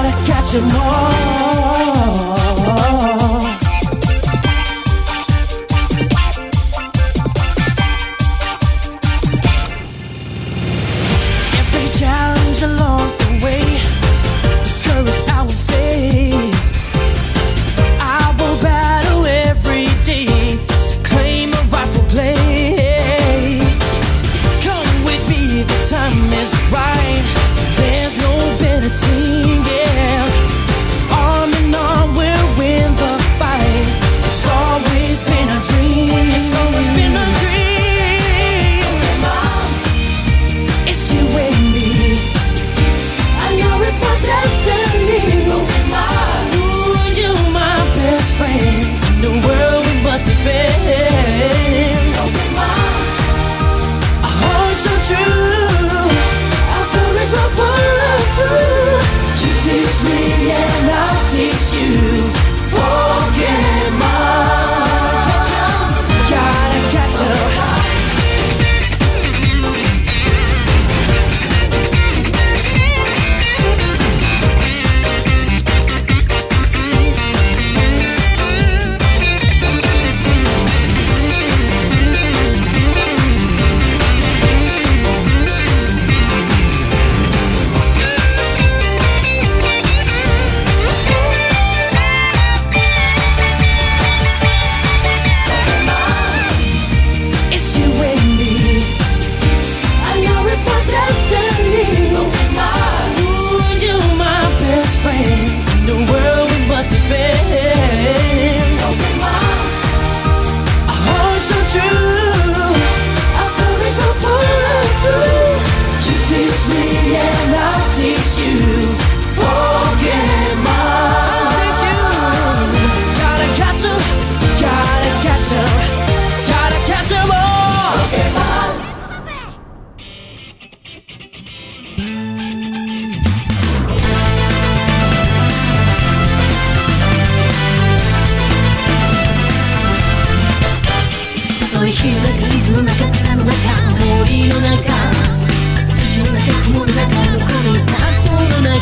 Gotta catch 'em all. Every challenge along the way, the courage I will face. I will battle every day to claim a rightful place. Come with me if the time is right. There's no better team, yeah. Arm in arm, we'll win the fight. It's always been a dream. It's always been a dream. It's you and me. I know it's my destiny. Ooh, you're my best friend. In the world we must defend. A heart so true. Our courage will pull us through. You teach me and I'll teach you. Pokemon. Gotta catch 'em. It's you and me. I know it's my destiny. Ooh, you're my best friend. In the world we must defend. A heart so true. Our courage will pull us through. You teach me and I'll teach you. Pokemon. Gotta catch 'em. Gotta catch 'em. Gotta catch 'em all. Pokemon. 開くリズムの中草の中森の中